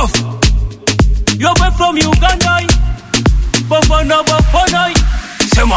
Tough. Your boy from Uganda. Bafana. Sema.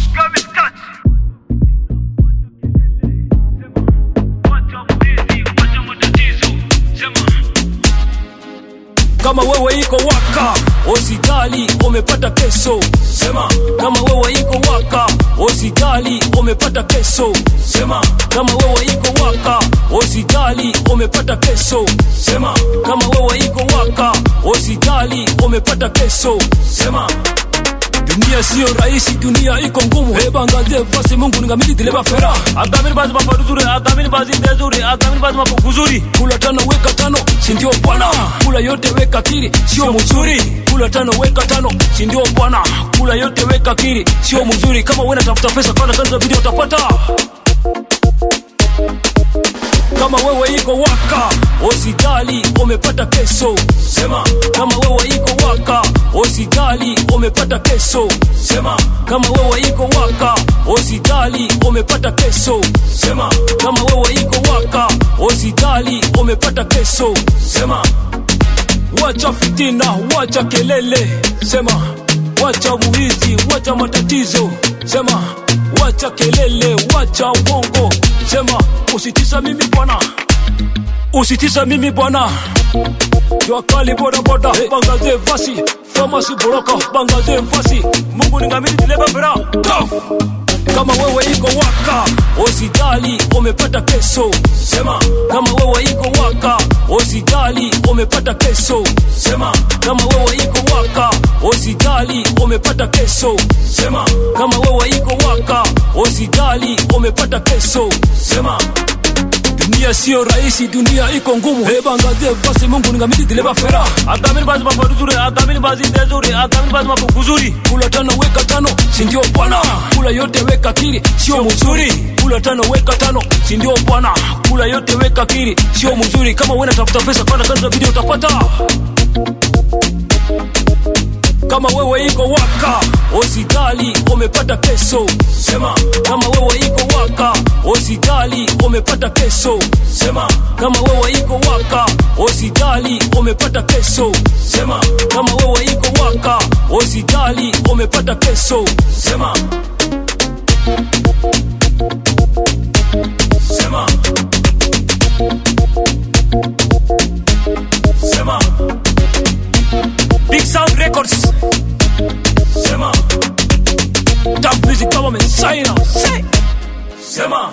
Kama wewe iko waka, usijali umepata kesho. Sema. Kama wewe iko waka, usijali umepata kesho. Sema. Kama wewe iko waka, usijali umepata kesho. Sema. Kama wewe iko waka, usijali umepata kesho. Sema. Dunia sio rahisi, dunia iko ngumu. Heba ngaze fasi Mungu ningamili dileba fera. Agamini bazi mafaruzuri, agamini bazi ndezuri, agamini bazi mapukuzuri. Kula tano weka tano, sindio bwana. Kula yote weka kiri, sio mzuri. Kula tano weka tano, sindio bwana. Kula yote weka kiri, sio mzuri. Kama wewe unatafuta pesa kana kanza video utapata. Kama wewe iko waka, usijali umepata kesho. Sema. Kama wewe iko waka, usijali umepata kesho. Sema. Kama wewe iko waka, usijali umepata kesho. Sema. Kama wewe iko waka, usijali umepata kesho. Sema. Wacha fitina, wacha kelele. Sema. Wacha uwizi, wacha matatizo. Sema. Wacha kelele, wacha uongo. Sema. Usitisa mimi bwana. Usitisa mimi bwana. Jua kali boda boda. Bangaze fasi, famasi boroka. Bangaze fasi, Mungu ningamili dileba fera. Tough. Kama wewe iko waka, usijali umepata kesho. Sema. Kama wewe iko waka, usijali umepata kesho. Sema. Kama wewe iko waka, usijali umepata kesho. Sema. Kama wewe iko waka, usijali umepata kesho. Sema. Dunia sio rahisi, dunia iko ngumu. Heba ngaze fasi Mungu ningamili dileba fera. Agamini bazi mafaruzuri, agamini bazi ndezuri, agamini bazi mapukuzuri. Kula tano weka tano, sindio bwana. Kula yote weka kiri, sio mzuri. Kula tano weka tano, sindio bwana. Kula yote weka kiri, sio mzuri. Kama wewe unatafuta pesa kana kanza video utapata. Kama wewe iko waka, usijali umepata kesho. Sema. Kama wewe iko waka, usijali umepata kesho. Sema. Kama wewe iko waka, usijali umepata kesho. Sema. Kama wewe iko waka, usijali umepata kesho. Sema. Sema. Sema. Big Sound Records. Sema. Top Music Government sign out. Say. Sema.